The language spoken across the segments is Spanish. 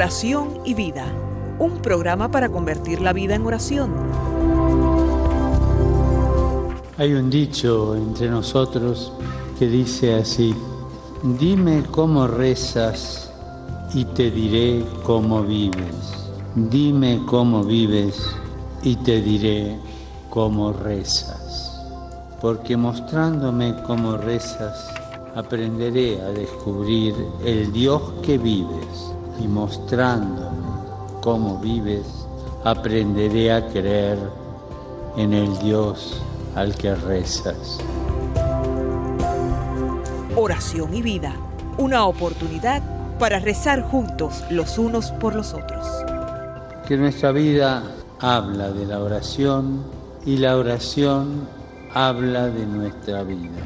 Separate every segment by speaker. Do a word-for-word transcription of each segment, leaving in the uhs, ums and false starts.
Speaker 1: Oración y Vida, un programa para convertir la vida en oración.
Speaker 2: Hay un dicho entre nosotros que dice así: dime cómo rezas y te diré cómo vives. Dime cómo vives y te diré cómo rezas. Porque mostrándome cómo rezas, aprenderé a descubrir el Dios que vives, y mostrándome cómo vives, aprenderé a creer en el Dios al que rezas.
Speaker 1: Oración y Vida, una oportunidad para rezar juntos los unos por los otros.
Speaker 2: Que nuestra vida habla de la oración y la oración habla de nuestra vida.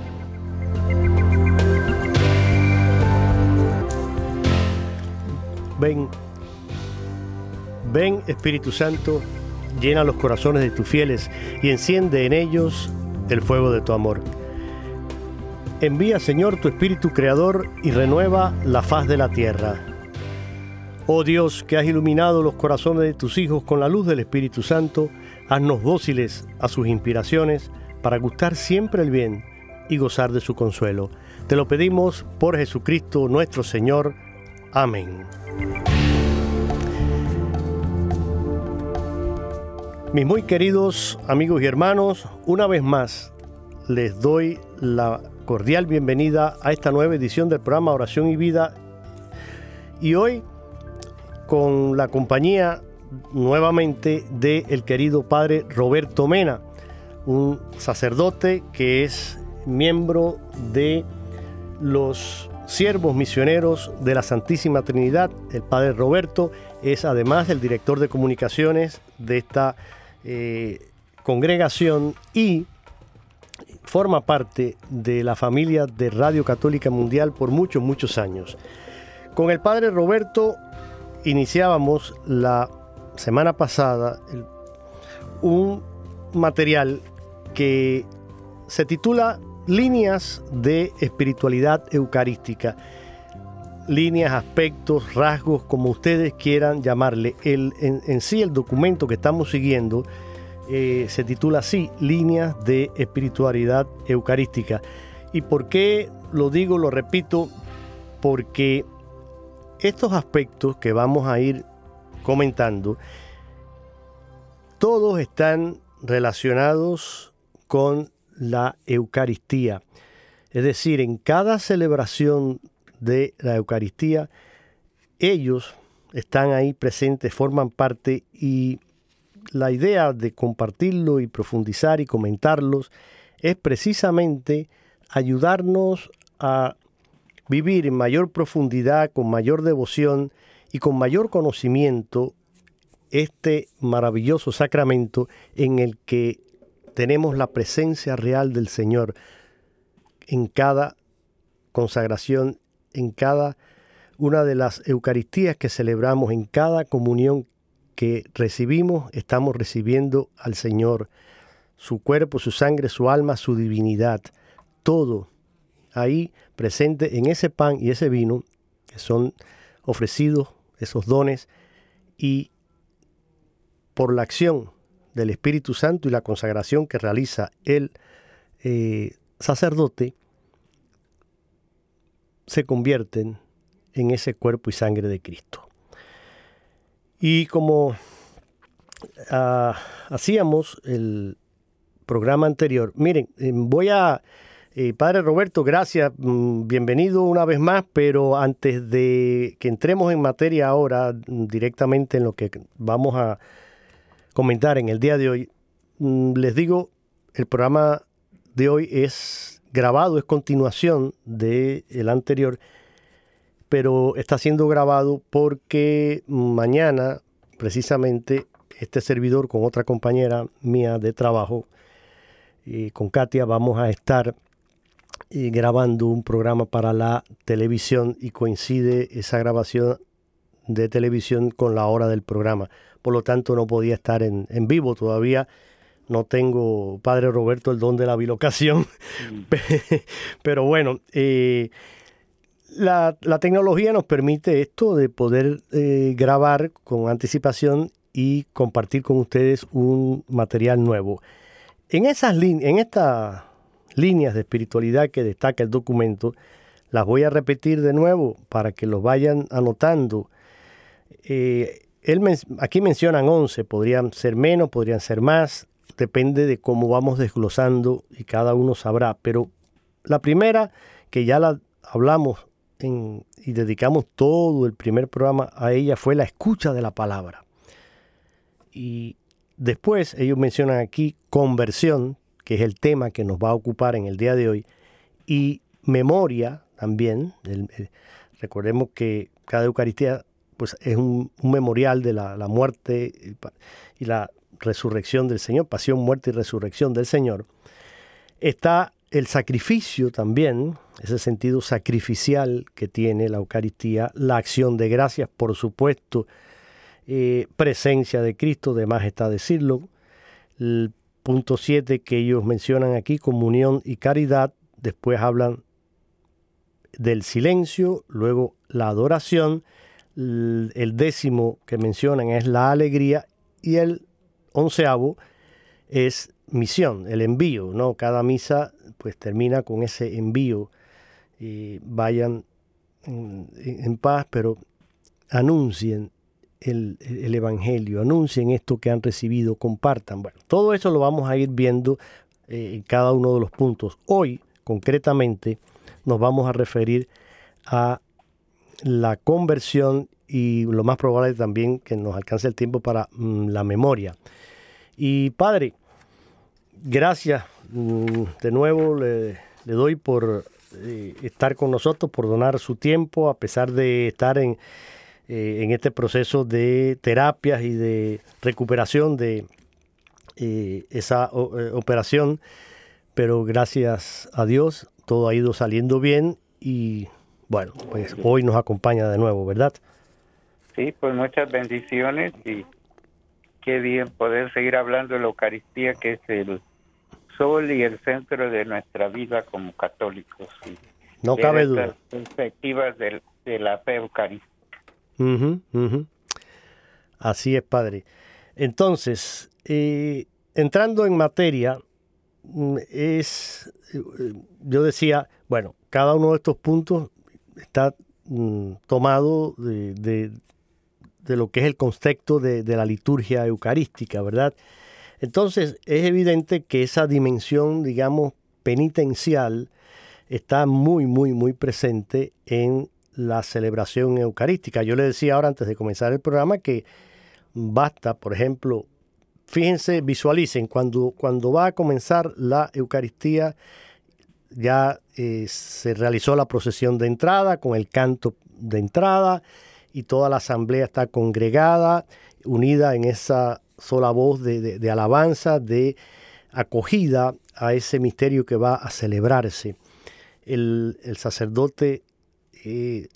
Speaker 3: Ven, ven Espíritu Santo, llena los corazones de tus fieles y enciende en ellos el fuego de tu amor. Envía, Señor, tu Espíritu Creador y renueva la faz de la tierra. Oh Dios, que has iluminado los corazones de tus hijos con la luz del Espíritu Santo, haznos dóciles a sus inspiraciones para gustar siempre el bien y gozar de su consuelo. Te lo pedimos por Jesucristo nuestro Señor. Amén. Mis muy queridos amigos y hermanos, una vez más les doy la cordial bienvenida a esta nueva edición del programa Oración y Vida, y hoy con la compañía nuevamente del querido padre Roberto Mena, un sacerdote que es miembro de los siervos misioneros de la Santísima Trinidad. El padre Roberto es además el director de comunicaciones de esta eh, congregación y forma parte de la familia de Radio Católica Mundial por muchos, muchos años. Con el padre Roberto iniciábamos la semana pasada el, un material que se titula Líneas de espiritualidad eucarística. Líneas, aspectos, rasgos, como ustedes quieran llamarle. El, en, en sí el documento que estamos siguiendo eh, se titula así, Líneas de espiritualidad eucarística. ¿Y por qué lo digo, lo repito? Porque estos aspectos que vamos a ir comentando, todos están relacionados con la Eucaristía. Es decir, en cada celebración de la Eucaristía, ellos están ahí presentes, forman parte, y la idea de compartirlo y profundizar y comentarlos es precisamente ayudarnos a vivir en mayor profundidad, con mayor devoción y con mayor conocimiento este maravilloso sacramento en el que tenemos la presencia real del Señor en cada consagración, en cada una de las Eucaristías que celebramos, en cada comunión que recibimos, estamos recibiendo al Señor, su cuerpo, su sangre, su alma, su divinidad, todo ahí presente en ese pan y ese vino que son ofrecidos, esos dones, y por la acción del Espíritu Santo y la consagración que realiza el eh, sacerdote, se convierten en ese cuerpo y sangre de Cristo. Y como uh, hacíamos el programa anterior, miren, eh, voy a, eh, Padre Roberto, gracias, mm, bienvenido una vez más, pero antes de que entremos en materia ahora, directamente en lo que vamos a comentar en el día de hoy, les digo, el programa de hoy es grabado, es continuación del anterior, pero está siendo grabado porque mañana, precisamente, este servidor con otra compañera mía de trabajo, y con Katia, vamos a estar y grabando un programa para la televisión, y coincide esa grabación de televisión con la hora del programa. Por lo tanto, no podía estar en, en vivo todavía. No tengo, Padre Roberto, el don de la bilocación. Mm. Pero bueno, eh, la, la tecnología nos permite esto de poder eh, grabar con anticipación y compartir con ustedes un material nuevo. En esas líneas, en estas líneas de espiritualidad que destaca el documento, las voy a repetir de nuevo para que los vayan anotando. Eh, él men- aquí mencionan once, podrían ser menos, podrían ser más, depende de cómo vamos desglosando y cada uno sabrá. Pero la primera, que ya la hablamos en, y dedicamos todo el primer programa a ella, fue la escucha de la palabra. Y después ellos mencionan aquí conversión, que es el tema que nos va a ocupar en el día de hoy, y memoria también. El, el, recordemos que cada Eucaristía pues, es un, un memorial de la, la muerte y la resurrección del Señor, pasión, muerte y resurrección del Señor. Está el sacrificio también, ese sentido sacrificial que tiene la Eucaristía, la acción de gracias, por supuesto, eh, presencia de Cristo, de más está decirlo. El punto siete que ellos mencionan aquí, comunión y caridad, después hablan del silencio, luego la adoración, el décimo que mencionan es la alegría y el onceavo es misión, el envío, ¿no? Cada misa pues termina con ese envío y vayan en, en paz, pero anuncien el, el evangelio, anuncien esto que han recibido, compartan. Bueno, todo eso lo vamos a ir viendo eh, en cada uno de los puntos. Hoy, concretamente, nos vamos a referir a la conversión y lo más probable también que nos alcance el tiempo para mm, la memoria. Y Padre, gracias mm, de nuevo le, le doy por eh, estar con nosotros, por donar su tiempo, a pesar de estar en, eh, en este proceso de terapias y de recuperación de eh, esa o, eh, operación. Pero gracias a Dios todo ha ido saliendo bien y bueno, pues hoy nos acompaña de nuevo, ¿verdad?
Speaker 4: Sí, pues muchas bendiciones y qué bien poder seguir hablando de la Eucaristía, que es el sol y el centro de nuestra vida como católicos. Y
Speaker 3: no cabe duda.
Speaker 4: Las perspectivas de, de la fe eucarística.
Speaker 3: Uh-huh, uh-huh. Así es, Padre. Entonces, eh, entrando en materia, es, yo decía, bueno, cada uno de estos puntos está mm, tomado de, de, de lo que es el contexto de, de la liturgia eucarística, ¿verdad? Entonces es evidente que esa dimensión, digamos, penitencial está muy, muy, muy presente en la celebración eucarística. Yo le decía ahora, antes de comenzar el programa, que basta, por ejemplo, fíjense, visualicen, cuando, cuando va a comenzar la Eucaristía, ya eh, se realizó la procesión de entrada con el canto de entrada y toda la asamblea está congregada, unida en esa sola voz de, de, de alabanza, de acogida a ese misterio que va a celebrarse. El, el sacerdote eh,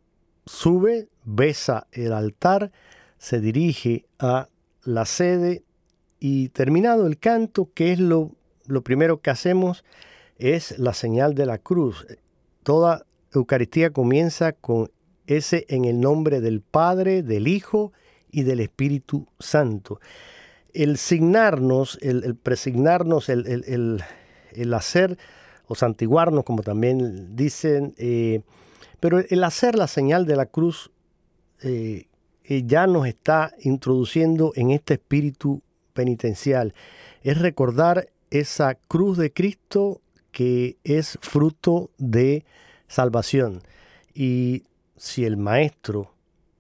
Speaker 3: sube, besa el altar, se dirige a la sede y terminado el canto, que es lo, lo primero que hacemos, es la señal de la cruz. Toda Eucaristía comienza con ese en el nombre del Padre, del Hijo y del Espíritu Santo. El signarnos, el, el presignarnos, el, el, el, el hacer o santiguarnos, como también dicen, eh, pero el hacer la señal de la cruz eh, eh, ya nos está introduciendo en este espíritu penitencial. Es recordar esa cruz de Cristo que es fruto de salvación. Y si el Maestro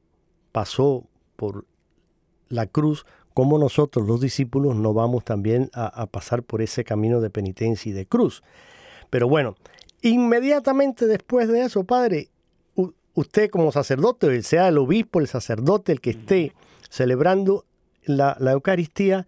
Speaker 3: pasó por la cruz, ¿cómo nosotros los discípulos no vamos también a, a pasar por ese camino de penitencia y de cruz? Pero bueno, inmediatamente después de eso, Padre, u- usted como sacerdote, sea el obispo, el sacerdote, el que esté celebrando la, la Eucaristía,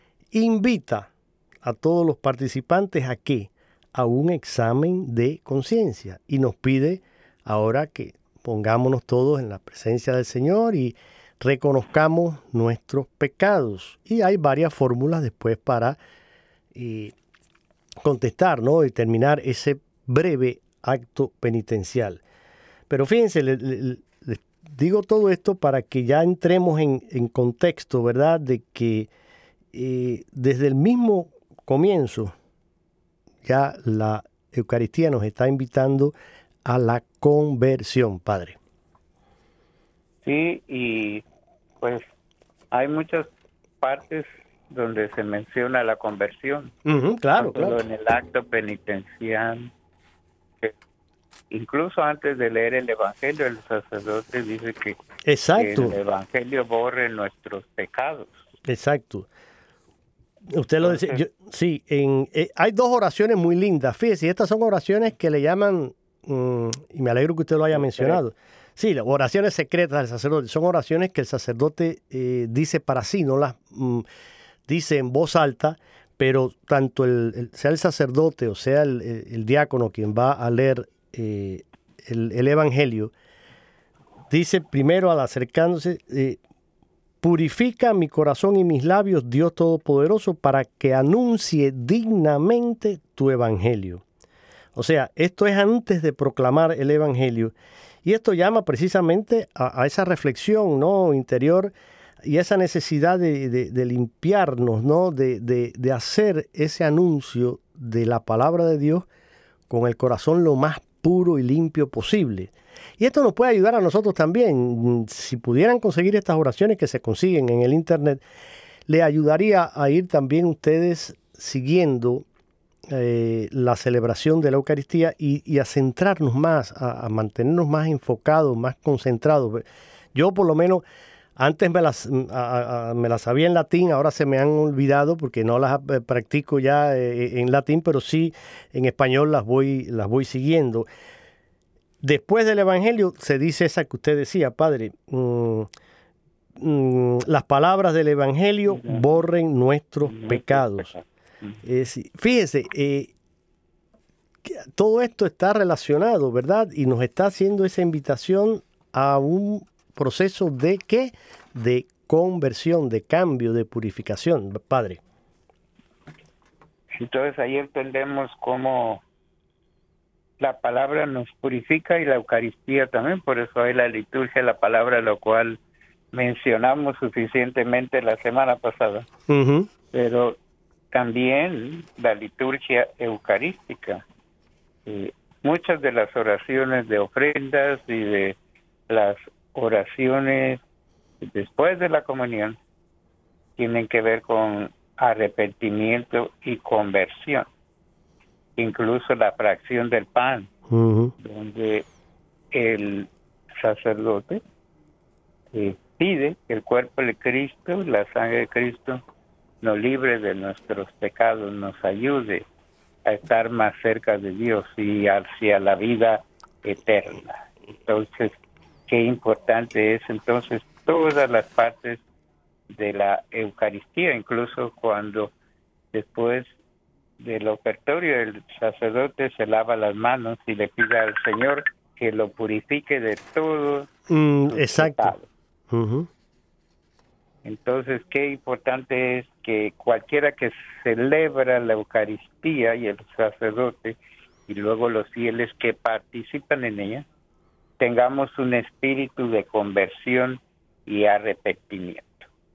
Speaker 3: invita a todos los participantes a qué? A un examen de conciencia y nos pide ahora que pongámonos todos en la presencia del Señor y reconozcamos nuestros pecados. Y hay varias fórmulas después para eh, contestar, ¿no? Y terminar ese breve acto penitencial. Pero fíjense, les le, le digo todo esto para que ya entremos en, en contexto, ¿verdad? De que eh, desde el mismo comienzo ya la Eucaristía nos está invitando a la conversión, Padre.
Speaker 4: Sí, y pues hay muchas partes donde se menciona la conversión.
Speaker 3: Uh-huh, claro,
Speaker 4: no solo
Speaker 3: claro.
Speaker 4: en el acto penitencial. Incluso antes de leer el Evangelio, el sacerdote dice que,
Speaker 3: Exacto.
Speaker 4: que el Evangelio borre nuestros pecados.
Speaker 3: Exacto. Usted lo decía. Yo, sí, en, eh, hay dos oraciones muy lindas. Fíjese, estas son oraciones que le llaman, um, y me alegro que usted lo haya mencionado. Sí, las oraciones secretas del sacerdote. Son oraciones que el sacerdote eh, dice para sí, no las um, dice en voz alta, pero tanto el, el, sea el sacerdote o sea el, el, el diácono quien va a leer eh, el, el Evangelio, dice primero al acercándose, eh, purifica mi corazón y mis labios, Dios Todopoderoso, para que anuncie dignamente tu Evangelio. O sea, esto es antes de proclamar el Evangelio. Y esto llama precisamente a, a esa reflexión, ¿no?, interior y esa necesidad de, de, de limpiarnos, ¿no?, de, de, de hacer ese anuncio de la palabra de Dios con el corazón lo más puro y limpio posible. Y esto nos puede ayudar a nosotros también. Si pudieran conseguir estas oraciones que se consiguen en el internet, le ayudaría a ir también ustedes siguiendo eh, la celebración de la Eucaristía y, y a centrarnos más, a, a mantenernos más enfocados, más concentrados. Yo por lo menos antes me las, a, a, me las sabía en latín, ahora se me han olvidado porque no las eh, practico ya eh, en latín, pero sí en español las voy, las voy siguiendo. Después del Evangelio se dice esa que usted decía, Padre, mmm, mmm, las palabras del Evangelio borren nuestros pecados. Eh, sí, fíjese, eh, todo esto está relacionado, ¿verdad? Y nos está haciendo esa invitación a un proceso de ¿qué? De conversión, de cambio, de purificación, Padre.
Speaker 4: Entonces ahí entendemos cómo la palabra nos purifica y la Eucaristía también, por eso hay la liturgia, la palabra, lo cual mencionamos suficientemente la semana pasada. Uh-huh. Pero también la liturgia eucarística. Eh, muchas de las oraciones de ofrendas y de las oraciones después de la comunión tienen que ver con arrepentimiento y conversión. Incluso la fracción del pan, uh-huh. donde el sacerdote eh, pide que el cuerpo de Cristo, la sangre de Cristo, nos libre de nuestros pecados, nos ayude a estar más cerca de Dios y hacia la vida eterna. Entonces, qué importante es entonces todas las partes de la Eucaristía, incluso cuando después del ofertorio el sacerdote se lava las manos y le pide al Señor que lo purifique de todo
Speaker 3: mm, exacto.
Speaker 4: Pecado. Uh-huh. Entonces, qué importante es que cualquiera que celebra la Eucaristía y el sacerdote y luego los fieles que participan en ella, tengamos un espíritu de conversión y arrepentimiento.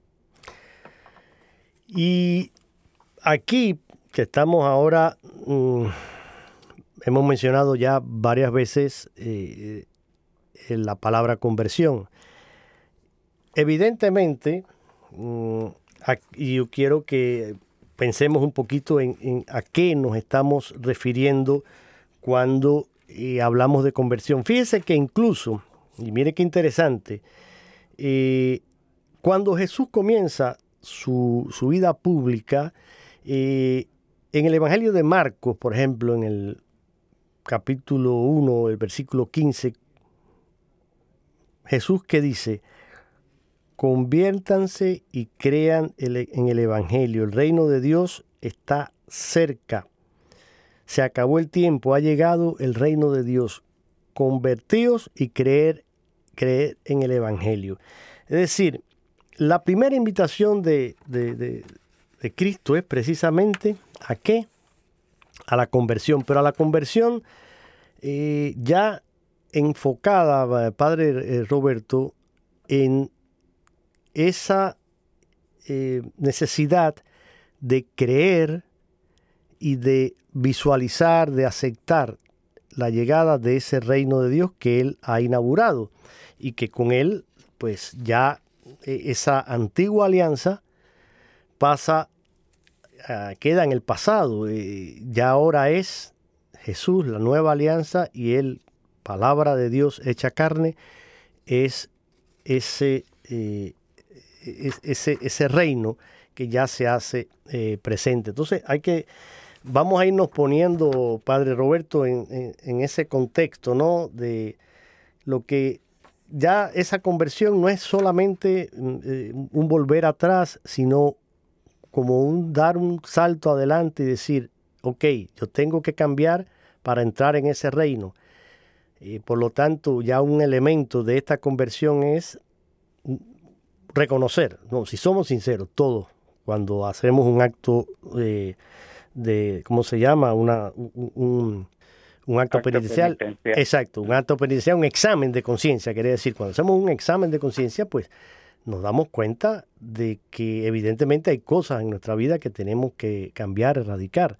Speaker 3: Y aquí que estamos ahora, mmm, hemos mencionado ya varias veces eh, la palabra conversión. Evidentemente, mmm, y yo quiero que pensemos un poquito en, en a qué nos estamos refiriendo cuando eh, hablamos de conversión. Fíjese que incluso, y mire qué interesante, eh, cuando Jesús comienza su, su vida pública, eh, en el Evangelio de Marcos, por ejemplo, en el capítulo uno, el versículo quince, Jesús que dice: conviértanse y crean el, en el Evangelio. El reino de Dios está cerca. Se acabó el tiempo, ha llegado el reino de Dios. Convertíos y creer, creer en el Evangelio. Es decir, la primera invitación de, de, de, de Cristo es precisamente ¿a qué? A la conversión. Pero a la conversión eh, ya enfocada, Padre Roberto, en esa eh, necesidad de creer y de visualizar, de aceptar la llegada de ese reino de Dios que Él ha inaugurado y que con Él, pues ya eh, esa antigua alianza pasa, uh, queda en el pasado. Eh, ya ahora es Jesús, la nueva alianza, y Él, palabra de Dios hecha carne, es ese, eh, es, ese, ese reino que ya se hace eh, presente. Entonces hay que, vamos a irnos poniendo, Padre Roberto, en, en, en ese contexto, ¿no? De lo que ya esa conversión no es solamente eh, un volver atrás, sino como un dar un salto adelante y decir, ok, yo tengo que cambiar para entrar en ese reino. Y por lo tanto, ya un elemento de esta conversión es reconocer, no, si somos sinceros, todos, cuando hacemos un acto eh, de, ¿cómo se llama? Una, un, un, un acto, acto penitencial. penitencial. Exacto, un acto penitencial, un examen de conciencia, quiere decir, cuando hacemos un examen de conciencia, pues nos damos cuenta de que evidentemente hay cosas en nuestra vida que tenemos que cambiar, erradicar.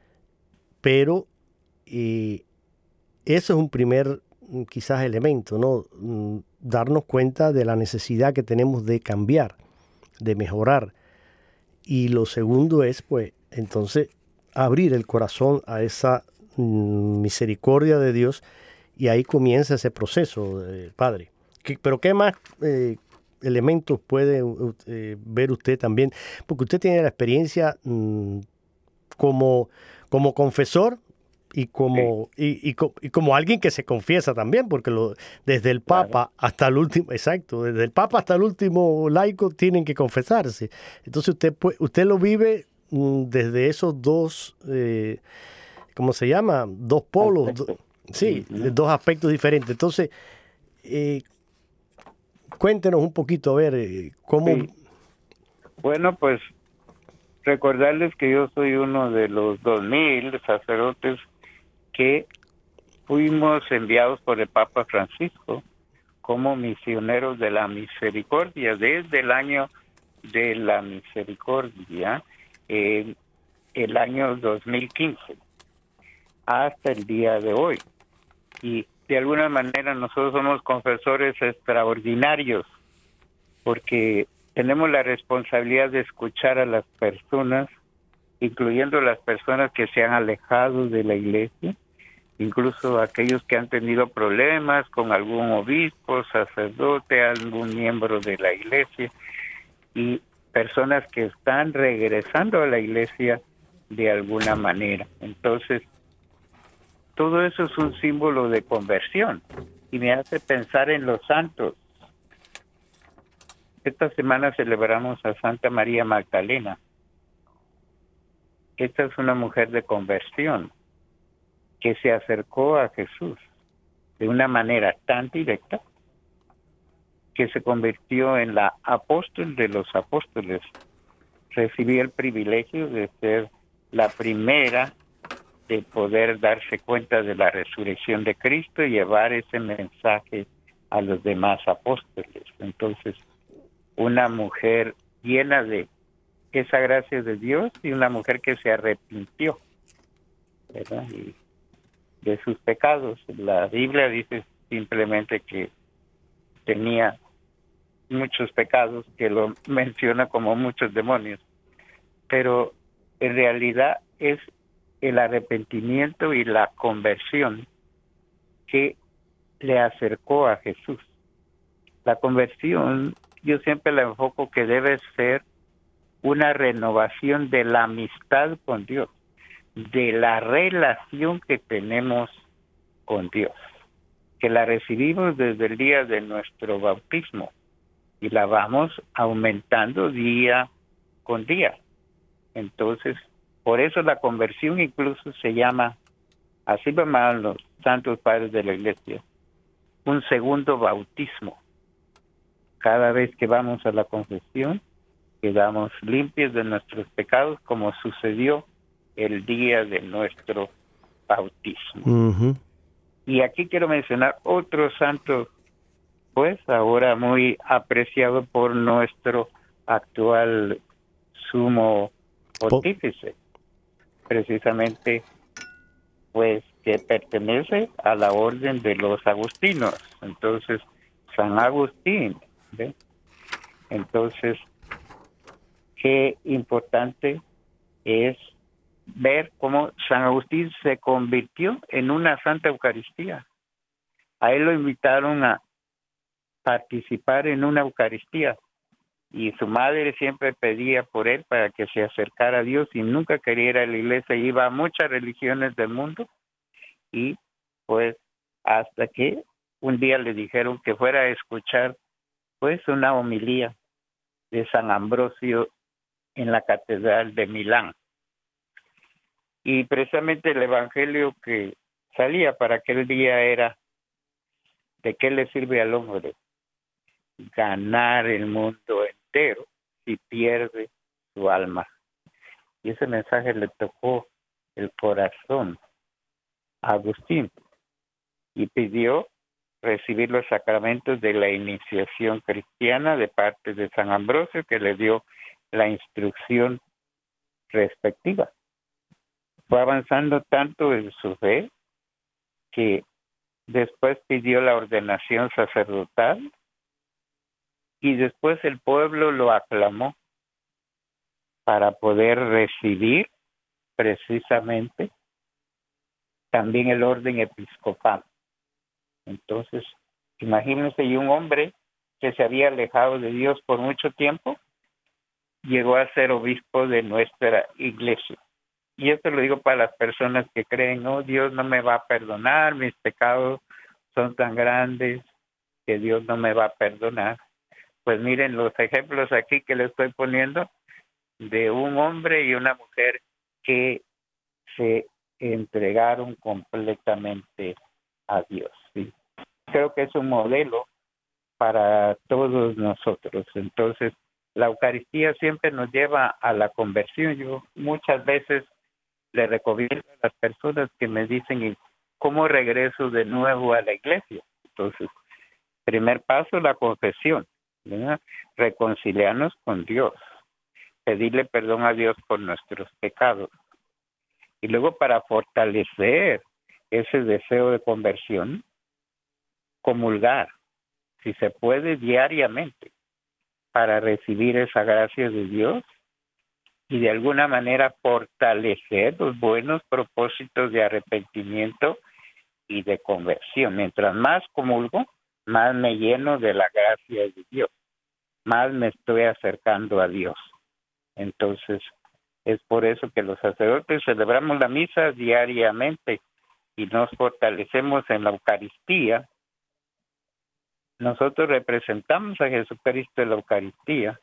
Speaker 3: Pero eh, eso es un primer, quizás, elemento, ¿no? Darnos cuenta de la necesidad que tenemos de cambiar, de mejorar. Y lo segundo es, pues, entonces, abrir el corazón a esa mm, misericordia de Dios, y ahí comienza ese proceso, eh, Padre. ¿Qué, pero qué más eh, elementos puede eh, ver usted también? Porque usted tiene la experiencia mm, como, como confesor y como, sí. y, y, y como alguien que se confiesa también, porque lo, desde el Papa claro. hasta el último, exacto, desde el Papa hasta el último laico tienen que confesarse. Entonces usted, usted lo vive mm, desde esos dos, eh, ¿cómo se llama? Dos polos, do, sí, uh-huh. dos aspectos diferentes. Entonces, eh, cuéntenos un poquito, a ver, eh, cómo...
Speaker 4: Sí. Bueno, pues recordarles que yo soy uno de los dos mil sacerdotes que fuimos enviados por el Papa Francisco como misioneros de la misericordia desde el año de la misericordia, eh, el año dos mil quince, hasta el día de hoy. Y de alguna manera nosotros somos confesores extraordinarios porque tenemos la responsabilidad de escuchar a las personas, incluyendo las personas que se han alejado de la iglesia, incluso aquellos que han tenido problemas con algún obispo, sacerdote, algún miembro de la iglesia, y personas que están regresando a la iglesia de alguna manera. Entonces, todo eso es un símbolo de conversión y me hace pensar en los santos. Esta semana celebramos a Santa María Magdalena. Esta es una mujer de conversión que se acercó a Jesús de una manera tan directa que se convirtió en la apóstol de los apóstoles. Recibió el privilegio de ser la primera de poder darse cuenta de la resurrección de Cristo y llevar ese mensaje a los demás apóstoles. Entonces, una mujer llena de esa gracia de Dios y una mujer que se arrepintió, ¿verdad? Y de sus pecados. La Biblia dice simplemente que tenía muchos pecados, que lo menciona como muchos demonios, pero en realidad es el arrepentimiento y la conversión que le acercó a Jesús. La conversión, yo siempre la enfoco que debe ser una renovación de la amistad con Dios, de la relación que tenemos con Dios, que la recibimos desde el día de nuestro bautismo y la vamos aumentando día con día. Entonces, por eso la conversión incluso se llama, así llamaban los santos padres de la iglesia, un segundo bautismo. Cada vez que vamos a la confesión, quedamos limpios de nuestros pecados, como sucedió el día de nuestro bautismo.
Speaker 3: Uh-huh.
Speaker 4: Y aquí quiero mencionar otro santo, pues ahora muy apreciado por nuestro actual sumo pontífice, precisamente pues que pertenece a la orden de los agustinos. Entonces, San Agustín, ¿ve? Entonces, qué importante es ver cómo San Agustín se convirtió en una Santa Eucaristía. A él lo invitaron a participar en una Eucaristía y su madre siempre pedía por él para que se acercara a Dios y nunca quería ir a la iglesia. Iba a muchas religiones del mundo y pues hasta que un día le dijeron que fuera a escuchar pues una homilía de San Ambrosio en la Catedral de Milán. Y precisamente el evangelio que salía para aquel día era: ¿de qué le sirve al hombre ganar el mundo entero si pierde su alma? Y ese mensaje le tocó el corazón a Agustín y pidió recibir los sacramentos de la iniciación cristiana de parte de San Ambrosio, que le dio la instrucción respectiva. Fue avanzando tanto en su fe que después pidió la ordenación sacerdotal y después el pueblo lo aclamó para poder recibir precisamente también el orden episcopal. Entonces, imagínense, y un hombre que se había alejado de Dios por mucho tiempo, llegó a ser obispo de nuestra iglesia. Y esto lo digo para las personas que creen, no, Dios no me va a perdonar, mis pecados son tan grandes que Dios no me va a perdonar. Pues miren los ejemplos aquí que le estoy poniendo de un hombre y una mujer que se entregaron completamente a Dios, ¿sí? Creo que es un modelo para todos nosotros. Entonces, la Eucaristía siempre nos lleva a la conversión. Yo muchas veces le recomiendo a las personas que me dicen, ¿cómo regreso de nuevo a la iglesia? Entonces, primer paso, la confesión, ¿verdad? Reconciliarnos con Dios, pedirle perdón a Dios por nuestros pecados. Y luego, para fortalecer ese deseo de conversión, comulgar, si se puede, diariamente, para recibir esa gracia de Dios y de alguna manera fortalecer los buenos propósitos de arrepentimiento y de conversión. Mientras más comulgo, más me lleno de la gracia de Dios, más me estoy acercando a Dios. Entonces, es por eso que los sacerdotes celebramos la misa diariamente y nos fortalecemos en la Eucaristía. Nosotros representamos a Jesucristo en la Eucaristía,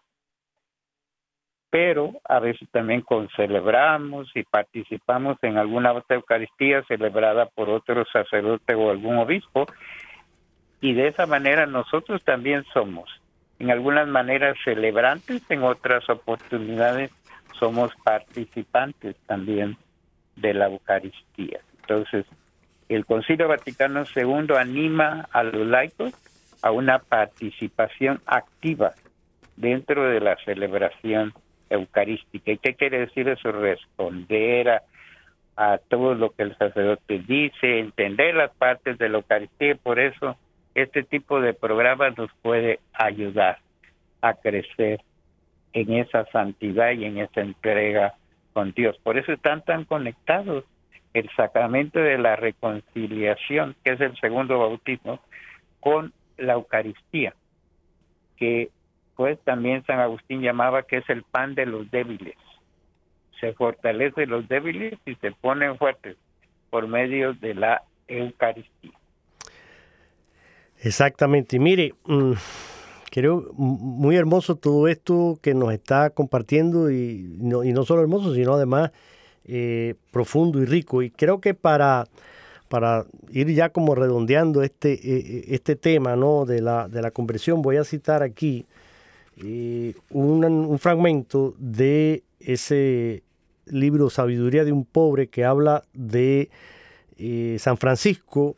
Speaker 4: pero a veces también concelebramos y participamos en alguna otra Eucaristía celebrada por otro sacerdote o algún obispo, y de esa manera nosotros también somos, en algunas maneras, celebrantes, en otras oportunidades somos participantes también de la Eucaristía. Entonces, el Concilio Vaticano segundo anima a los laicos a una participación activa dentro de la celebración eucarística. ¿Y qué quiere decir eso? Responder a, a todo lo que el sacerdote dice, entender las partes de la Eucaristía. Por eso este tipo de programas nos puede ayudar a crecer en esa santidad y en esa entrega con Dios. Por eso están tan conectados el sacramento de la reconciliación, que es el segundo bautismo, con la Eucaristía, que pues también San Agustín llamaba que es el pan de los débiles. Se fortalece los débiles y se ponen fuertes por medio de la Eucaristía.
Speaker 3: Exactamente. Y mire, mmm, creo muy hermoso todo esto que nos está compartiendo, y no, y no solo hermoso, sino además eh, profundo y rico. Y creo que para... para ir ya como redondeando este, este tema, ¿no?, de la, de la conversión, voy a citar aquí eh, un, un fragmento de ese libro Sabiduría de un Pobre, que habla de eh, San Francisco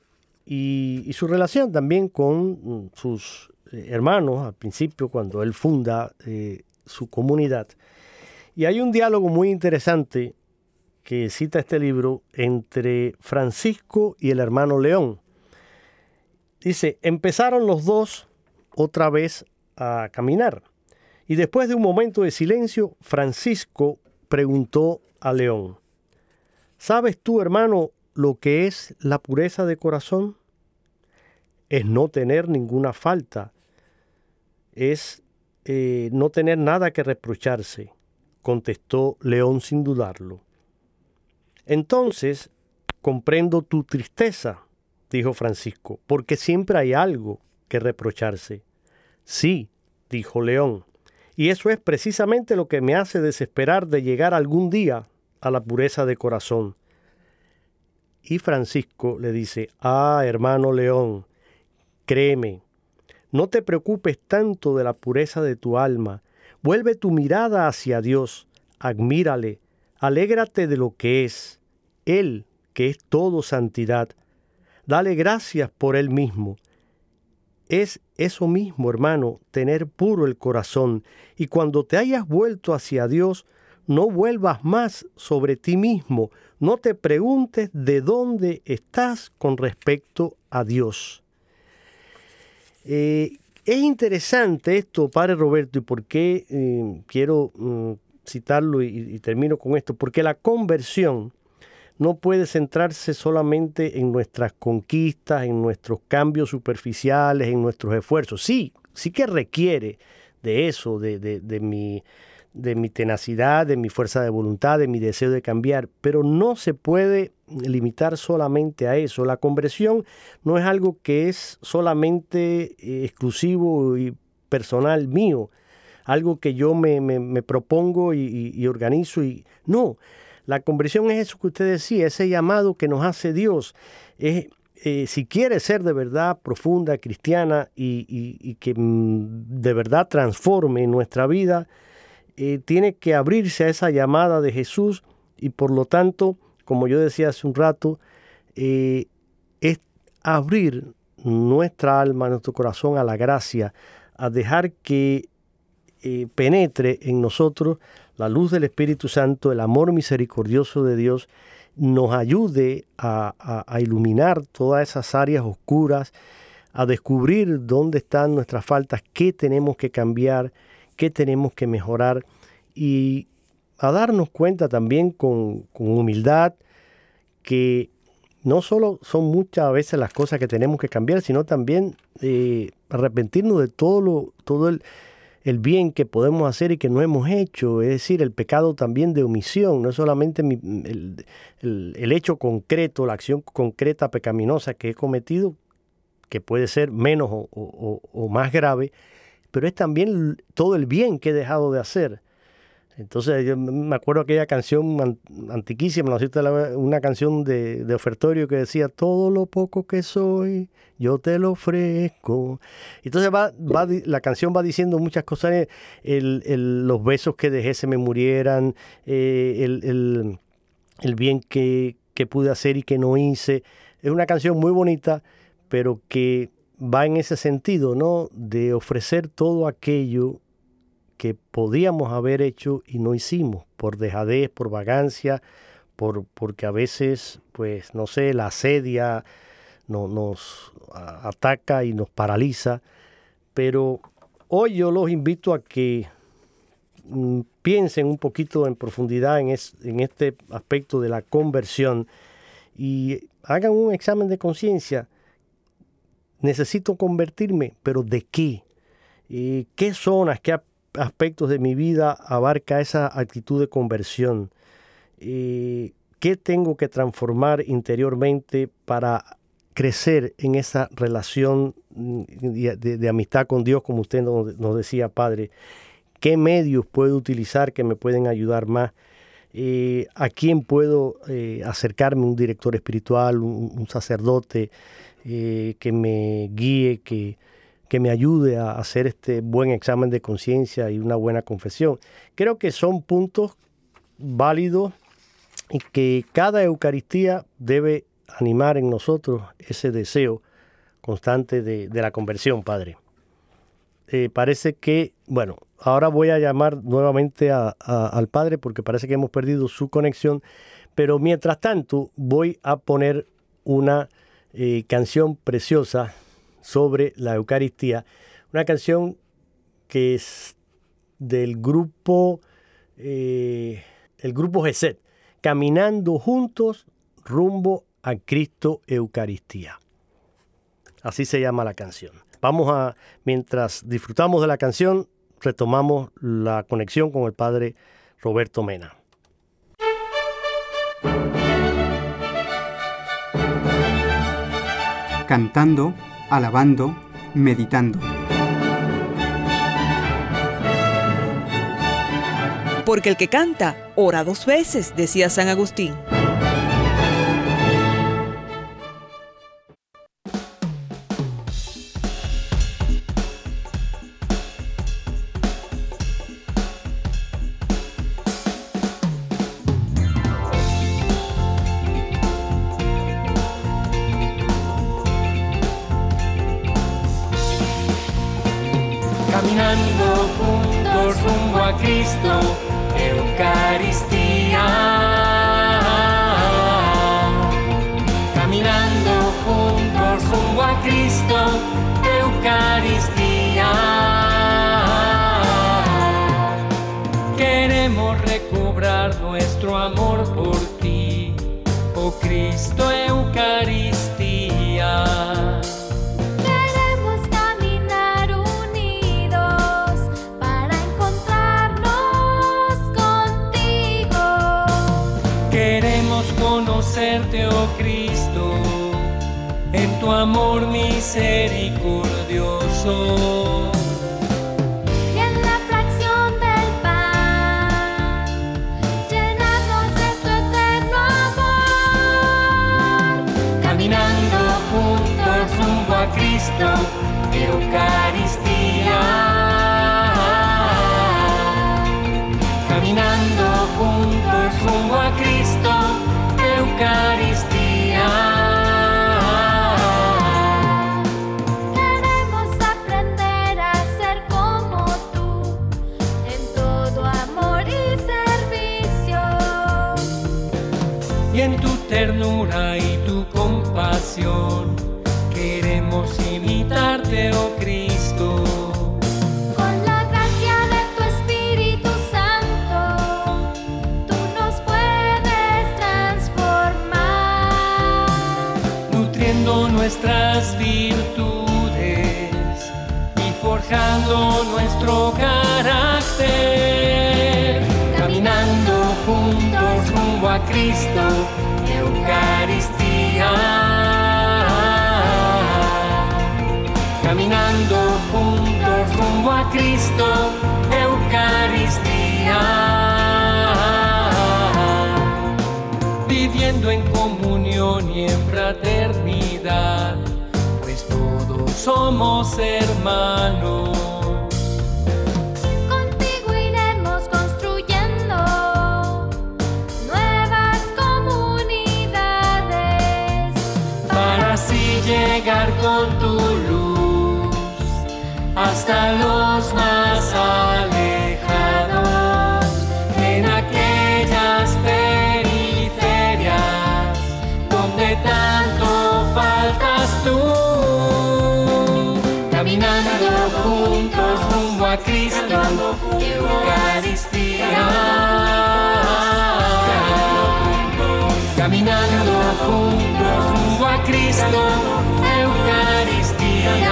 Speaker 3: y, y su relación también con sus hermanos al principio cuando él funda eh, su comunidad. Y hay un diálogo muy interesante que cita este libro entre Francisco y el hermano León. Dice, empezaron los dos otra vez a caminar. Y después de un momento de silencio, Francisco preguntó a León, ¿sabes tú, hermano, lo que es la pureza de corazón? Es no tener ninguna falta, es eh, no tener nada que reprocharse, contestó León sin dudarlo. Entonces, comprendo tu tristeza, dijo Francisco, porque siempre hay algo que reprocharse. Sí, dijo León, y eso es precisamente lo que me hace desesperar de llegar algún día a la pureza de corazón. Y Francisco le dice, ah, hermano León, créeme, no te preocupes tanto de la pureza de tu alma, vuelve tu mirada hacia Dios, admírale, alégrate de lo que es, Él que es todo santidad, dale gracias por Él mismo. Es eso mismo, hermano, tener puro el corazón, y cuando te hayas vuelto hacia Dios, no vuelvas más sobre ti mismo, no te preguntes de dónde estás con respecto a Dios. Eh, es interesante esto, Padre Roberto, y por qué eh, quiero mm, citarlo y, y termino con esto, porque la conversión no puede centrarse solamente en nuestras conquistas, en nuestros cambios superficiales, en nuestros esfuerzos. Sí, sí que requiere de eso, de, de, de, mi, de mi tenacidad, de mi fuerza de voluntad, de mi deseo de cambiar, pero no se puede limitar solamente a eso. La conversión no es algo que es solamente eh, exclusivo y personal mío, algo que yo me, me, me propongo y, y, y organizo. Y no, la conversión es eso que usted decía, ese llamado que nos hace Dios. Es, eh, si quiere ser de verdad profunda, cristiana y, y, y que mm, de verdad transforme nuestra vida, eh, tiene que abrirse a esa llamada de Jesús y por lo tanto, como yo decía hace un rato, eh, es abrir nuestra alma, nuestro corazón a la gracia, a dejar que eh, penetre en nosotros la luz del Espíritu Santo, el amor misericordioso de Dios, nos ayude a, a, a iluminar todas esas áreas oscuras, a descubrir dónde están nuestras faltas, qué tenemos que cambiar, qué tenemos que mejorar y a darnos cuenta también con, con humildad que no solo son muchas veces las cosas que tenemos que cambiar, sino también eh, arrepentirnos de todo, lo, todo el... el bien que podemos hacer y que no hemos hecho, es decir, el pecado también de omisión, no es solamente mi, el, el, el hecho concreto, la acción concreta pecaminosa que he cometido, que puede ser menos o, o, o más grave, pero es también todo el bien que he dejado de hacer. Entonces yo me acuerdo aquella canción antiquísima, ¿no? Una canción de, de ofertorio que decía, todo lo poco que soy, yo te lo ofrezco. Entonces va, va, la canción va diciendo muchas cosas, el, el, los besos que dejé se me murieran, eh, el, el, el bien que, que pude hacer y que no hice. Es una canción muy bonita, pero que va en ese sentido, ¿no? De ofrecer todo aquello que podíamos haber hecho y no hicimos, por dejadez, por vagancia, por, porque a veces, pues, no sé, la asedia no, nos ataca y nos paraliza. Pero hoy yo los invito a que mm, piensen un poquito en profundidad en, es, en este aspecto de la conversión y hagan un examen de conciencia. Necesito convertirme, pero ¿de qué? Eh, ¿Qué zonas, qué aspectos de mi vida abarca esa actitud de conversión? Eh, ¿Qué tengo que transformar interiormente para crecer en esa relación de, de, de amistad con Dios, como usted nos, nos decía, Padre? ¿Qué medios puedo utilizar que me pueden ayudar más? Eh, ¿A quién puedo eh, acercarme? ¿Un director espiritual, un, un sacerdote eh, que me guíe, que que me ayude a hacer este buen examen de conciencia y una buena confesión? Creo que son puntos válidos y que cada Eucaristía debe animar en nosotros ese deseo constante de, de la conversión, Padre. Eh, parece que, bueno, ahora voy a llamar nuevamente a, a, al Padre porque parece que hemos perdido su conexión, pero mientras tanto voy a poner una eh, canción preciosa sobre la Eucaristía, una canción que es del grupo, eh, el grupo Gesed, Caminando Juntos rumbo a Cristo Eucaristía. Así se llama la canción. Vamos a, mientras disfrutamos de la canción, retomamos la conexión con el Padre Roberto Mena.
Speaker 5: Cantando, alabando, meditando.
Speaker 1: Porque el que canta, ora dos veces, decía San Agustín.
Speaker 6: Caminando juntos rumbo a Cristo, Eucaristía. Caminando juntos rumbo a Cristo, Eucaristía. Queremos recobrar nuestro amor por ti, oh Cristo, Eucaristía. Conocerte, oh Cristo, en tu amor misericordioso.
Speaker 7: Y en la fracción del pan, llenarnos de tu eterno amor.
Speaker 6: Caminando juntos rumbo a Cristo, Eucaristía. Caminando juntos rumbo a Cristo, Eucaristía.
Speaker 7: Queremos aprender a ser como tú, en todo amor y servicio.
Speaker 6: Y en tu ternura y tu compasión, queremos imitarte, oh Cristo. Nuestras virtudes y forjando nuestro carácter, caminando juntos rumbo a Cristo, Eucaristía. Caminando juntos rumbo a Cristo, Eucaristía. Viviendo en comunión y en fraternidad, pues todos somos hermanos.
Speaker 7: Contigo iremos construyendo nuevas comunidades,
Speaker 6: para así llegar con tu luz hasta los más alejados, en aquellas periferias donde tanto faltas tú. Caminando juntos rumbo a Cristo, Eucaristía. Caminando juntos rumbo a Cristo, Eucaristía.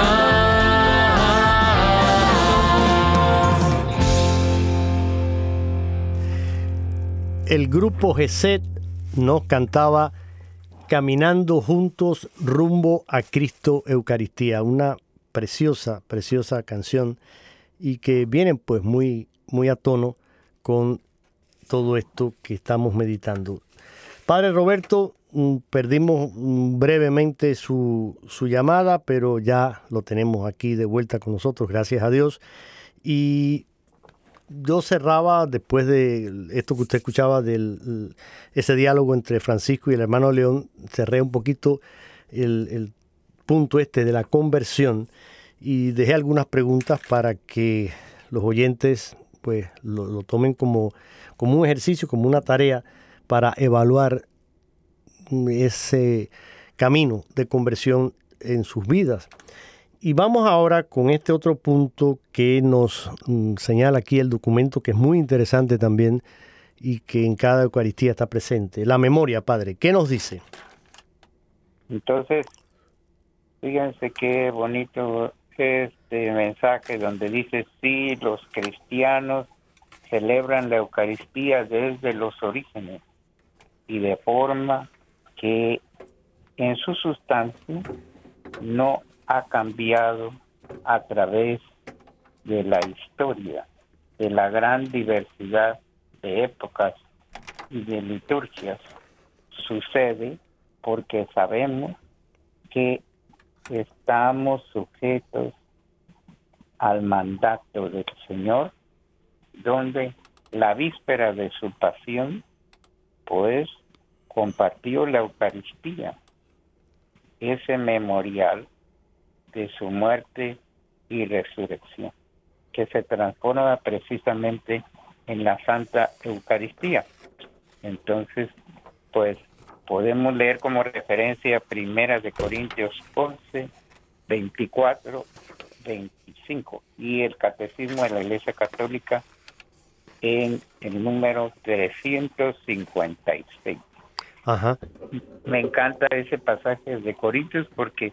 Speaker 3: El grupo Gesed nos cantaba Caminando juntos rumbo a Cristo Eucaristía, una preciosa, preciosa canción y que viene pues muy, muy a tono con todo esto que estamos meditando. Padre Roberto, perdimos brevemente su, su llamada, pero ya lo tenemos aquí de vuelta con nosotros, gracias a Dios. Y yo cerraba después de esto que usted escuchaba, del ese diálogo entre Francisco y el hermano León, cerré un poquito el, el punto este de la conversión y dejé algunas preguntas para que los oyentes pues lo, lo tomen como, como un ejercicio, como una tarea para evaluar ese camino de conversión en sus vidas. Y vamos ahora con este otro punto que nos mm, señala aquí el documento, que es muy interesante también y que en cada Eucaristía está presente. La memoria, Padre, ¿qué nos dice?
Speaker 4: Entonces, fíjense qué bonito este mensaje donde dice, sí, los cristianos celebran la Eucaristía desde los orígenes y de forma que en su sustancia no ha cambiado a través de la historia, de la gran diversidad de épocas y de liturgias. Sucede porque sabemos que estamos sujetos al mandato del Señor, donde la víspera de su pasión, pues, compartió la Eucaristía, ese memorial de su muerte y resurrección, que se transforma precisamente en la Santa Eucaristía. Entonces, pues, podemos leer como referencia Primera de Corintios once, veinticuatro, veinticinco y el Catecismo de la Iglesia Católica en el número trescientos cincuenta y seis.
Speaker 3: Ajá.
Speaker 4: Me encanta ese pasaje de Corintios porque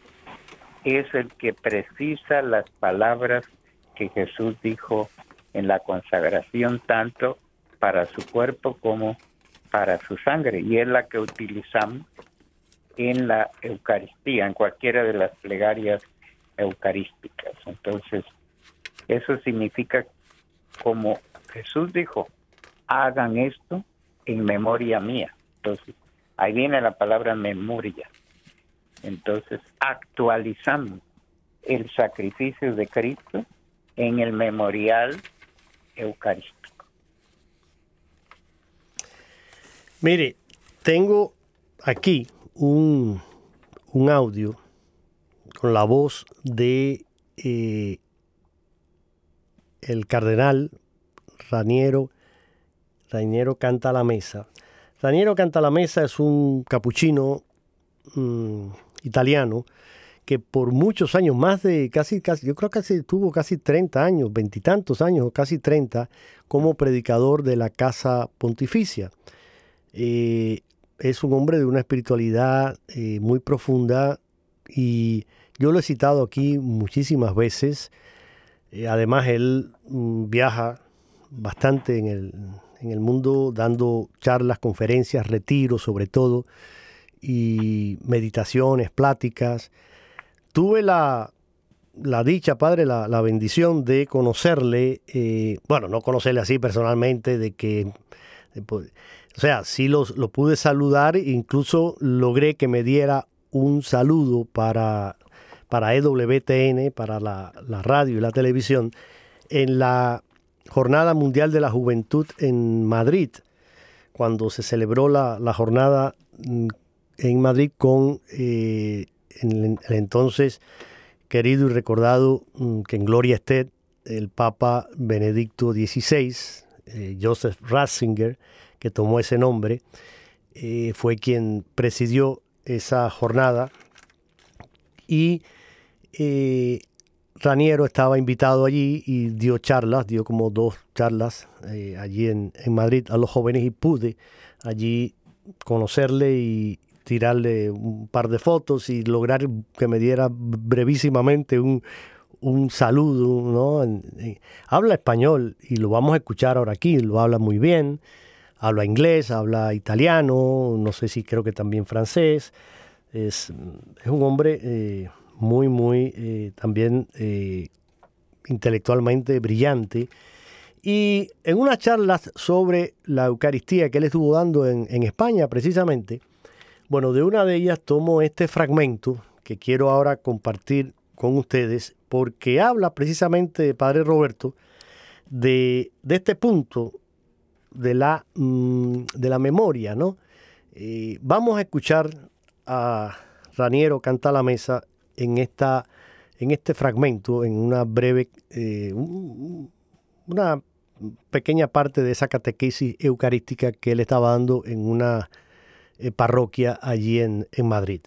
Speaker 4: es el que precisa las palabras que Jesús dijo en la consagración, tanto para su cuerpo como para su sangre, y es la que utilizamos en la Eucaristía, en cualquiera de las plegarias eucarísticas. Entonces, eso significa, como Jesús dijo, hagan esto en memoria mía. Entonces, ahí viene la palabra memoria. Entonces, actualizamos el sacrificio de Cristo en el memorial eucarístico.
Speaker 3: Mire, tengo aquí un, un audio con la voz de eh, el cardenal Raniero, Raniero Cantalamessa. Raniero Cantalamessa es un capuchino mmm, italiano que por muchos años, más de casi, casi, yo creo que casi, tuvo casi treinta años, veintitantos años o casi treinta, como predicador de la Casa Pontificia. Eh, es un hombre de una espiritualidad eh, muy profunda y yo lo he citado aquí muchísimas veces. Eh, además, él mm, viaja bastante en el, en el mundo dando charlas, conferencias, retiros sobre todo, y meditaciones, pláticas. Tuve la, la dicha, Padre, la, la bendición de conocerle, eh, bueno, no conocerle así personalmente, de que, de, o sea, sí los, lo pude saludar, incluso logré que me diera un saludo para, para E W T N, para la, la radio y la televisión, en la Jornada Mundial de la Juventud en Madrid, cuando se celebró la, la jornada en Madrid con eh, en el entonces querido y recordado, que en gloria esté, el Papa Benedicto dieciséis, eh, Joseph Ratzinger, que tomó ese nombre, eh, fue quien presidió esa jornada, y eh, Raniero estaba invitado allí y dio charlas, dio como dos charlas eh, allí en, en Madrid a los jóvenes, y pude allí conocerle y tirarle un par de fotos y lograr que me diera brevísimamente un, un saludo, ¿no? En, en, habla español y lo vamos a escuchar ahora aquí, lo habla muy bien, habla inglés, habla italiano, no sé si creo que también francés. Es, es un hombre eh, muy, muy eh, también eh, intelectualmente brillante. Y en unas charlas sobre la Eucaristía que él estuvo dando en, en España precisamente, bueno, de una de ellas tomo este fragmento que quiero ahora compartir con ustedes, porque habla precisamente, Padre Roberto, de, de este punto de la, mm, de la memoria, ¿no? Eh, vamos a escuchar a Raniero Canta la Mesa en, esta, en este fragmento, en una breve, eh, un, una pequeña parte de esa catequesis eucarística que él estaba dando en una eh, parroquia allí en, en Madrid.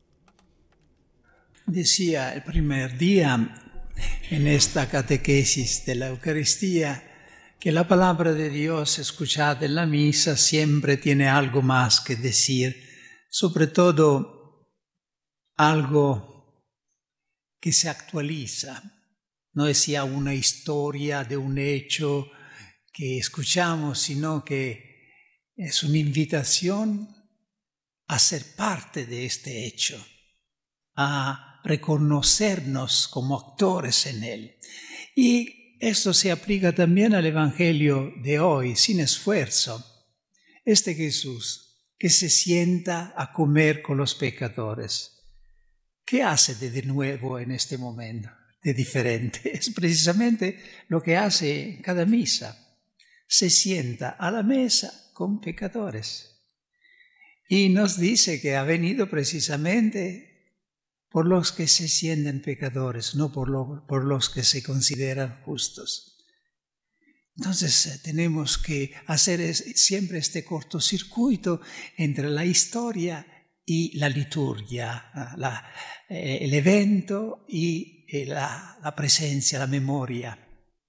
Speaker 8: Decía el primer día en esta catequesis de la Eucaristía que la palabra de Dios escuchada en la misa siempre tiene algo más que decir, sobre todo algo que se actualiza. No es ya una historia de un hecho que escuchamos, sino que es una invitación a ser parte de este hecho, a reconocernos como actores en él. Y esto se aplica también al Evangelio de hoy, sin esfuerzo. Este Jesús que se sienta a comer con los pecadores, ¿qué hace de, de nuevo en este momento? De diferente. Es precisamente lo que hace en cada misa. Se sienta a la mesa con pecadores. Y nos dice que ha venido precisamente por los que se sienten pecadores, no por, lo, por los que se consideran justos. Entonces eh, tenemos que hacer es, siempre este cortocircuito entre la historia y la liturgia, la, eh, el evento y eh, la, la presencia, la memoria.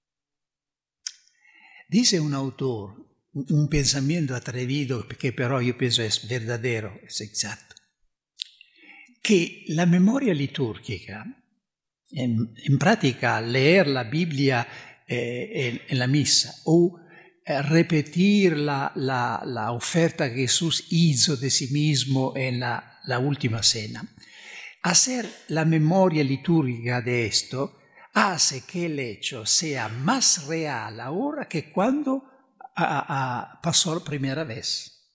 Speaker 8: Dice un autor, un pensamiento atrevido que pero yo pienso es verdadero, es exacto, que la memoria litúrgica, en, en práctica leer la Biblia eh, en, en la misa o eh, repetir la, la, la oferta que Jesús hizo de sí mismo en la, la última cena, hacer la memoria litúrgica de esto hace que el hecho sea más real ahora que cuando a, a, pasó la primera vez.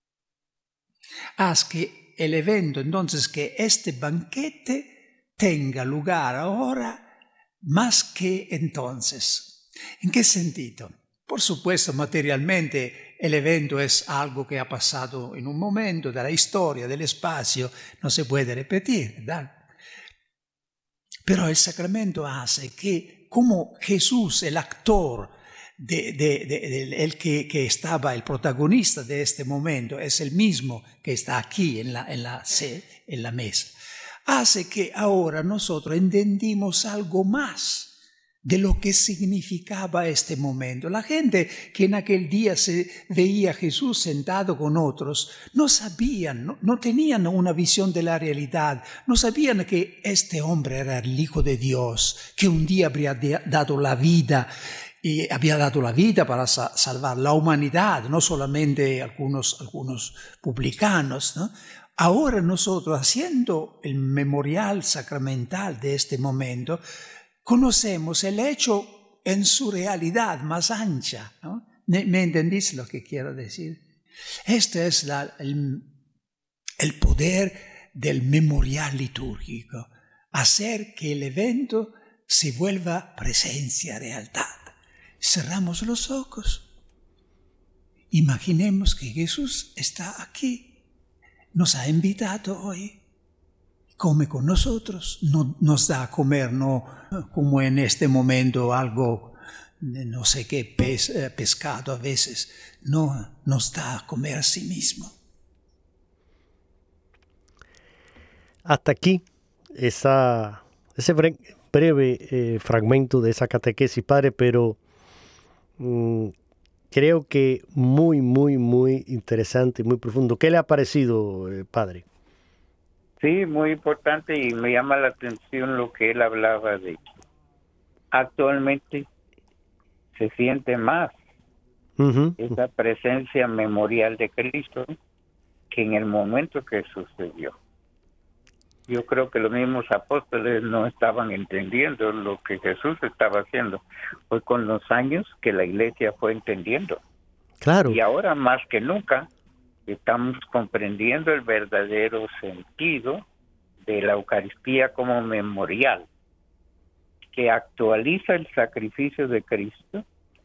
Speaker 8: Haz que el evento, entonces, que este banquete tenga lugar ahora más que entonces. ¿En qué sentido? Por supuesto, materialmente, el evento es algo que ha pasado en un momento de la historia, del espacio, no se puede repetir, ¿verdad? Pero el sacramento hace que, como Jesús, el actor, De, de, de, de, el que, que estaba, el protagonista de este momento, es el mismo que está aquí en la, en la, en la mesa, hace que ahora nosotros entendimos algo más de lo que significaba este momento. La gente que en aquel día se veía a Jesús sentado con otros, no sabían, no, no tenían una visión de la realidad, no sabían que este hombre era el Hijo de Dios, que un día habría dado la vida, y había dado la vida para sa- salvar la humanidad, no solamente algunos, algunos publicanos, ¿no? Ahora nosotros, haciendo el memorial sacramental de este momento, conocemos el hecho en su realidad más ancha, ¿no? ¿Me entendís lo que quiero decir? Este es la, el, el poder del memorial litúrgico, hacer que el evento se vuelva presencia, realidad. Cerramos los ojos. Imaginemos que Jesús está aquí. Nos ha invitado hoy. Come con nosotros. No nos da a comer, no como en este momento algo, no sé qué, pes, pescado a veces. No, nos da a comer a sí mismo.
Speaker 3: Hasta aquí esa, ese breve eh, fragmento de esa catequesis, padre, pero creo que muy, muy, muy interesante y muy profundo. ¿Qué le ha parecido, eh, padre?
Speaker 4: Sí, muy importante, y me llama la atención lo que él hablaba de que actualmente se siente más uh-huh. esa presencia memorial de Cristo que en el momento que sucedió. Yo creo que los mismos apóstoles no estaban entendiendo lo que Jesús estaba haciendo. Fue con los años que la iglesia fue entendiendo.
Speaker 3: Claro.
Speaker 4: Y ahora más que nunca estamos comprendiendo el verdadero sentido de la Eucaristía como memorial, que actualiza el sacrificio de Cristo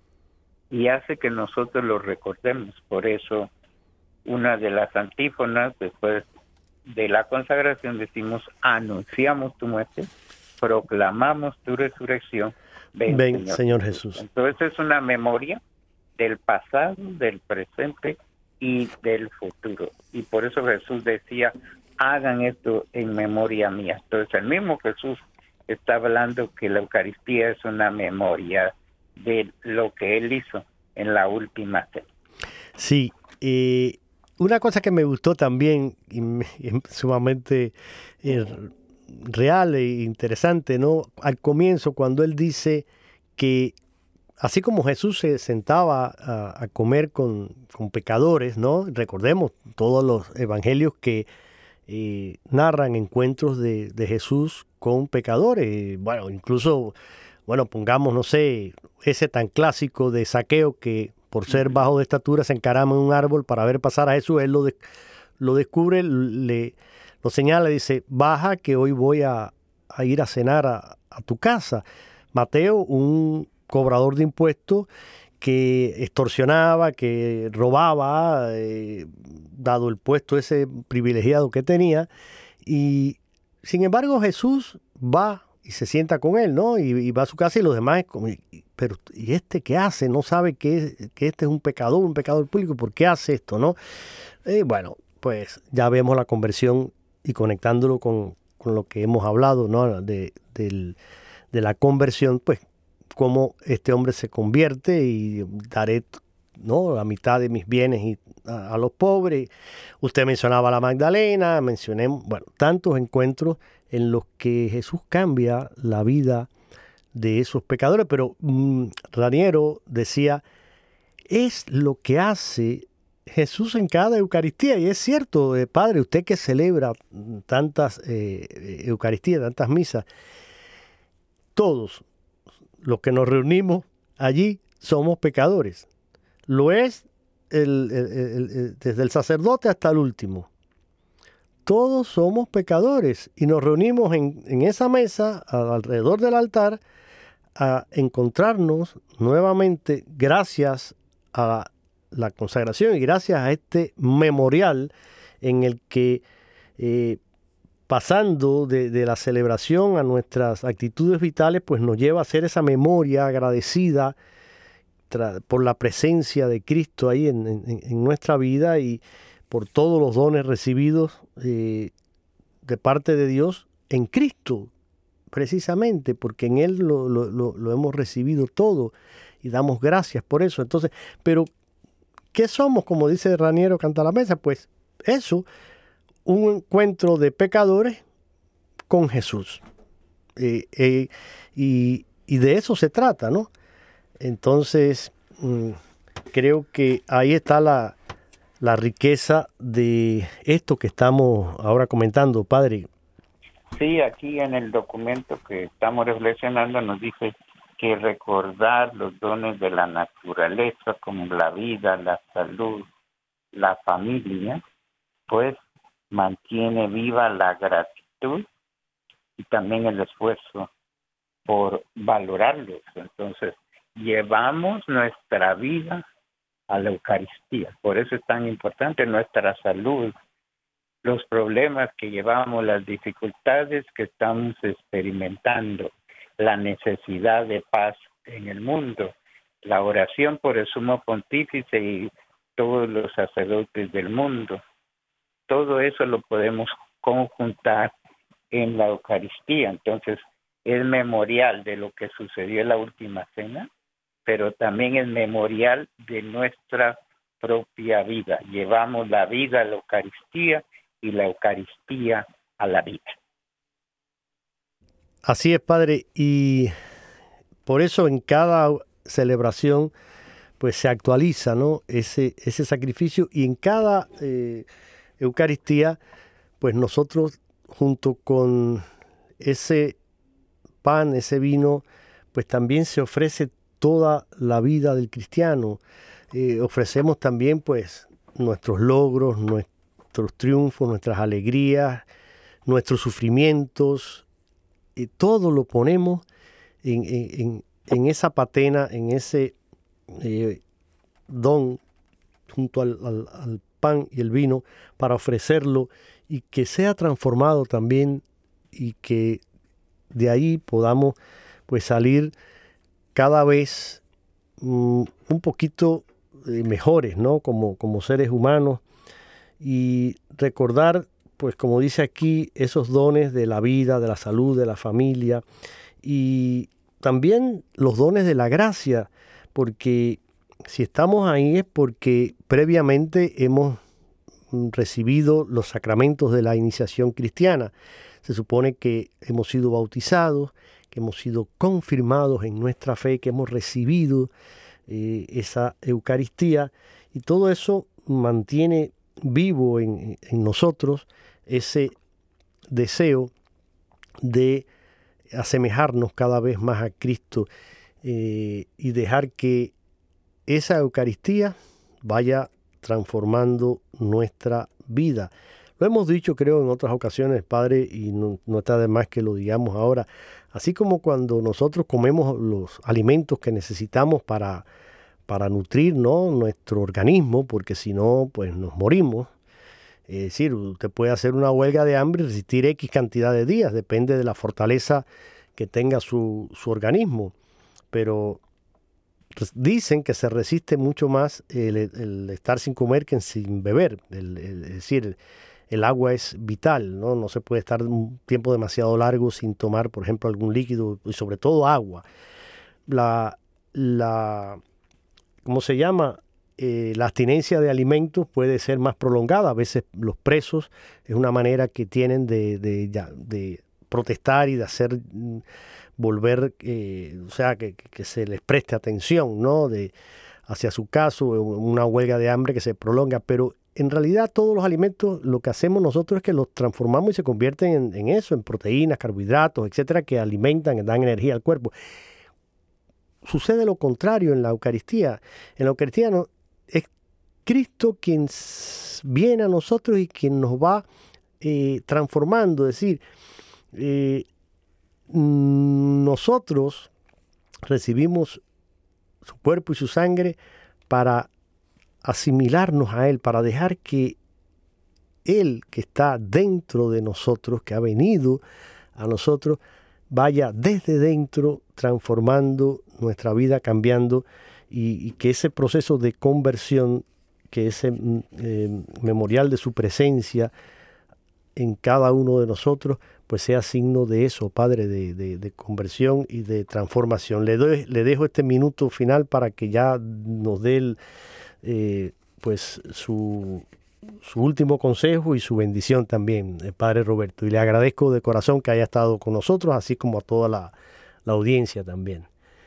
Speaker 4: y hace que nosotros lo recordemos. Por eso, una de las antífonas después de la consagración decimos: anunciamos tu muerte, proclamamos tu resurrección. Ven,
Speaker 3: Ven
Speaker 4: Señor,
Speaker 3: Señor Jesús.
Speaker 4: Entonces es una memoria del pasado, del presente y del futuro. Y por eso Jesús decía: hagan esto en memoria mía. Entonces el mismo Jesús está hablando que la Eucaristía es una memoria de lo que Él hizo en la última cena.
Speaker 3: Sí, eh, una cosa que me gustó también, y me, y sumamente eh, real e interesante, ¿no? Al comienzo, cuando Él dice que así como Jesús se sentaba a, a comer con, con pecadores, ¿no? Recordemos todos los evangelios que eh, narran encuentros de, de Jesús con pecadores. Bueno, incluso, bueno, pongamos, no sé, ese tan clásico de Zaqueo que por ser bajo de estatura se encarama en un árbol para ver pasar a Jesús. Él lo, de, lo descubre, le, lo señala y dice: baja que hoy voy a, a ir a cenar a, a tu casa. Mateo, un cobrador de impuestos que extorsionaba, que robaba, eh, dado el puesto ese privilegiado que tenía, y sin embargo Jesús va y se sienta con él, ¿no? Y, y va a su casa y los demás, pero ¿y este qué hace? No sabe que, que este es un pecador, un pecador público, ¿por qué hace esto, no? Eh, bueno, pues ya vemos la conversión y conectándolo con, con lo que hemos hablado, ¿no? De, del, de la conversión, pues cómo este hombre se convierte y daré, ¿no?, la mitad de mis bienes y a, a los pobres. Usted mencionaba a la Magdalena, mencioné, bueno, tantos encuentros en los que Jesús cambia la vida de esos pecadores, pero mmm, Raniero decía, es lo que hace Jesús en cada Eucaristía, y es cierto, eh, Padre, usted que celebra tantas eh, Eucaristías, tantas misas, todos los que nos reunimos allí somos pecadores. Lo es el, el, el, el, desde el sacerdote hasta el último. Todos somos pecadores y nos reunimos en, en esa mesa alrededor del altar a encontrarnos nuevamente gracias a la, la consagración y gracias a este memorial en el que eh, pasando de, de la celebración a nuestras actitudes vitales, pues nos lleva a hacer esa memoria agradecida tra- por la presencia de Cristo ahí en, en, en nuestra vida y por todos los dones recibidos eh, de parte de Dios en Cristo, precisamente porque en Él lo, lo, lo, lo hemos recibido todo y damos gracias por eso. Entonces, pero ¿qué somos? Como dice Raniero Canta la Mesa, pues eso, un encuentro de pecadores con Jesús. Eh, eh, y, y de eso se trata, ¿no? Entonces, mmm, creo que ahí está la, la riqueza de esto que estamos ahora comentando, Padre.
Speaker 4: Sí, aquí en el documento que estamos reflexionando nos dice que recordar los dones de la naturaleza, como la vida, la salud, la familia, pues mantiene viva la gratitud y también el esfuerzo por valorarlos. Entonces, llevamos nuestra vida a la Eucaristía. Por eso es tan importante nuestra salud, los problemas que llevamos, las dificultades que estamos experimentando, la necesidad de paz en el mundo, la oración por el Sumo Pontífice y todos los sacerdotes del mundo. Todo eso lo podemos conjuntar en la Eucaristía. Entonces, es memorial de lo que sucedió en la última cena, pero también es memorial de nuestra propia vida. Llevamos la vida a la Eucaristía y la Eucaristía a la vida.
Speaker 3: Así es, Padre, y por eso en cada celebración pues se actualiza, ¿no?, ese, ese sacrificio, y en cada eh, Eucaristía pues nosotros junto con ese pan, ese vino, pues también se ofrece toda la vida del cristiano. Eh, ofrecemos también pues nuestros logros, nuestros triunfos, nuestras alegrías, nuestros sufrimientos, y todo lo ponemos en, en, en esa patena, en ese eh, don junto al, al, al pan y el vino para ofrecerlo y que sea transformado también y que de ahí podamos pues salir cada vez um, un poquito eh, mejores, ¿no? Como, como seres humanos y recordar, pues como dice aquí, esos dones de la vida, de la salud, de la familia y también los dones de la gracia, porque si estamos ahí es porque previamente hemos recibido los sacramentos de la iniciación cristiana. Se supone que hemos sido bautizados, que hemos sido confirmados en nuestra fe, que hemos recibido eh, esa Eucaristía y todo eso mantiene vivo en, en nosotros ese deseo de asemejarnos cada vez más a Cristo eh, y dejar que esa Eucaristía vaya transformando nuestra vida. Lo hemos dicho, creo, en otras ocasiones, Padre, y no, no está de más que lo digamos ahora. Así como cuando nosotros comemos los alimentos que necesitamos para, para nutrir, ¿no?, nuestro organismo, porque si no, pues nos morimos. Es decir, usted puede hacer una huelga de hambre y resistir X cantidad de días, depende de la fortaleza que tenga su, su organismo. Pero dicen que se resiste mucho más el, el estar sin comer que sin beber. El, el, es decir, el, el agua es vital, ¿no? No se puede estar un tiempo demasiado largo sin tomar, por ejemplo, algún líquido y sobre todo agua. La, la ¿cómo se llama? Eh, la abstinencia de alimentos puede ser más prolongada. A veces los presos es una manera que tienen de, de, de, de protestar y de hacer volver, eh, o sea, que, que se les preste atención, ¿no?, de, hacia su caso, una huelga de hambre que se prolonga. Pero en realidad todos los alimentos, lo que hacemos nosotros es que los transformamos y se convierten en, en eso, en proteínas, carbohidratos, etcétera, que alimentan, que dan energía al cuerpo. Sucede lo contrario en la Eucaristía. En la Eucaristía no, es Cristo quien viene a nosotros y quien nos va eh, transformando. Es decir, eh, nosotros recibimos su cuerpo y su sangre para asimilarnos a Él, para dejar que Él que está dentro de nosotros, que ha venido a nosotros, vaya desde dentro transformando nuestra vida, cambiando, y, y que ese proceso de conversión, que ese eh, memorial de su presencia en cada uno de nosotros, pues sea signo de eso, Padre, de, de, de conversión y de transformación. Le, doy, le dejo este minuto final para que ya nos dé el, eh, pues su, su último consejo y su bendición también, el Padre Roberto. Y le agradezco de corazón que haya estado con nosotros, así como a toda la, la audiencia también.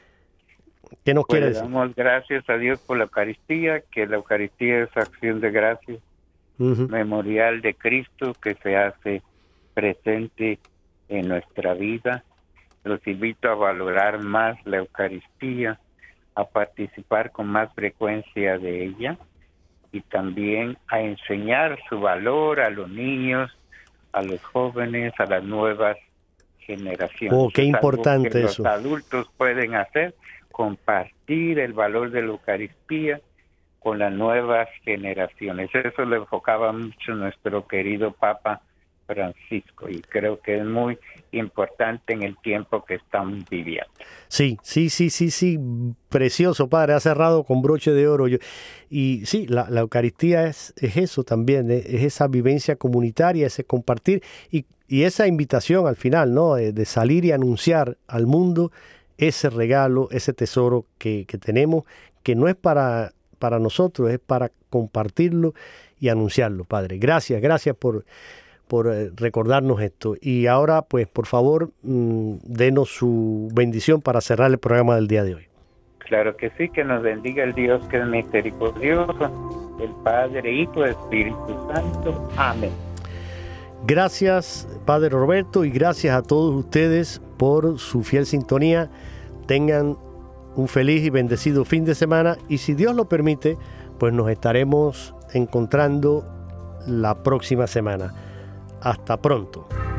Speaker 3: ¿Qué nos
Speaker 4: pues
Speaker 3: quiere
Speaker 4: le
Speaker 3: decir?
Speaker 4: damos gracias a Dios por la Eucaristía, que la Eucaristía es acción de gracias, uh-huh. memorial de Cristo que se hace presente en nuestra vida. Los invito a valorar más la Eucaristía, a participar con más frecuencia de ella y también a enseñar su valor a los niños, a los jóvenes, a las nuevas generaciones.
Speaker 3: Oh, qué
Speaker 4: es
Speaker 3: importante
Speaker 4: algo que
Speaker 3: eso.
Speaker 4: Los adultos pueden hacer, compartir el valor de la Eucaristía con las nuevas generaciones. Eso lo enfocaba mucho nuestro querido Papa Francisco y creo que es muy importante en el tiempo que estamos viviendo.
Speaker 3: Sí, sí, sí, sí, sí, precioso, Padre, ha cerrado con broche de oro. Yo, y sí, la, la Eucaristía es, es eso también, es, es esa vivencia comunitaria, ese compartir y, y esa invitación al final, ¿no?, de, de salir y anunciar al mundo ese regalo, ese tesoro que, que tenemos, que no es para, para nosotros, es para compartirlo y anunciarlo, Padre. Gracias, gracias por... por recordarnos esto. Y ahora, pues, por favor, mmm, denos su bendición para cerrar el programa del día de hoy.
Speaker 4: Claro que sí, que nos bendiga el Dios que es misericordioso, el Padre, Hijo, Espíritu Santo. Amén.
Speaker 3: Gracias, Padre Roberto, y gracias a todos ustedes por su fiel sintonía. Tengan un feliz y bendecido fin de semana, y si Dios lo permite, pues nos estaremos encontrando la próxima semana. Hasta pronto.